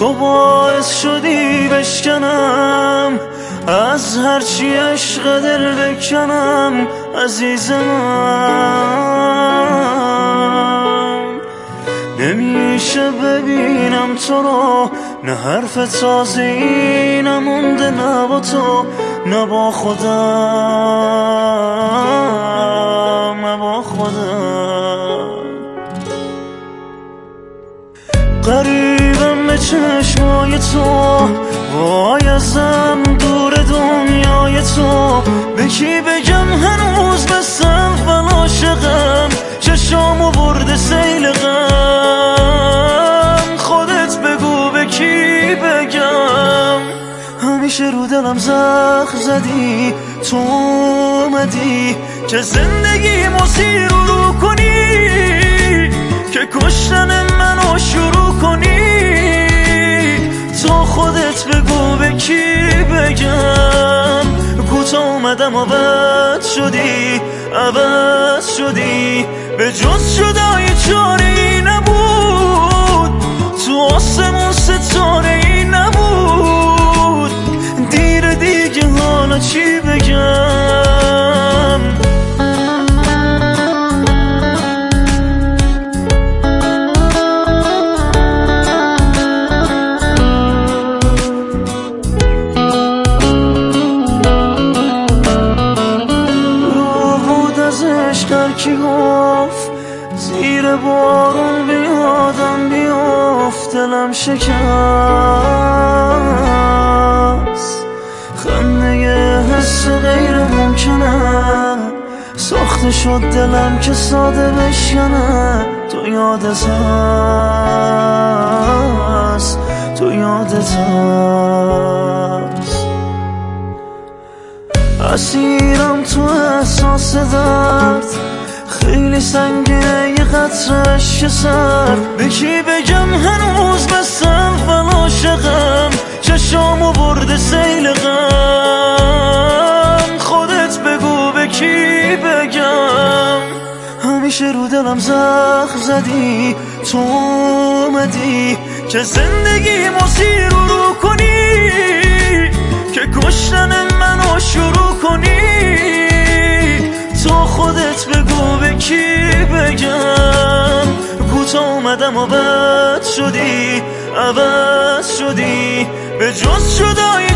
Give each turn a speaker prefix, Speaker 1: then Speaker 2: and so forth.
Speaker 1: تو باعث شدی بشکنم از هرچی عشق دل بکنم عزیز من. نمیشه ببینم تو رو، نه حرف تازه‌ای نمونده، نه با تو نه با خودم، نه با خودم. قریبم به چشمای تو، وای ازم دور دنیای تو. به کی بگم هنوز بسم و عاشقم، چشامو برده سیل غم. خودت بگو به کی بگم. همیشه رو دلم زخم زدی، تو اومدی که زندگی مسیر رو کنی، که کشتن منو شروع کنی. تو خودت بگو به کی بگم. کوتا اومدم و بد شدی، عوض شدی، به جز جدایی چاره ای نبود. تو آسمون ستاره ای نبود. دیر دیگه حالا چی بگم. کی گفت زیر بارون بیادم بیافت، دلم شکست. خنده حس غیر ممکنه، ساخته شد دلم که ساده بشکنه. تو یادت هست، تو یادت هست. اسیرم تو احساس درد، خیلی سنگینه یه قطره‌اش سر. به کی بگم هنوز بسم و عاشقم، چشامو برده سیل غم. خودت بگو به کی بگم. همیشه رو دلم زخم زدی، تو اومدی که زندگی مسیر رو کنی، که کشتن منو شروع کنی. تو خودت بگو به کی بگم. کوتا اومدم و بد شدی، عوض شدی، به جز جدایی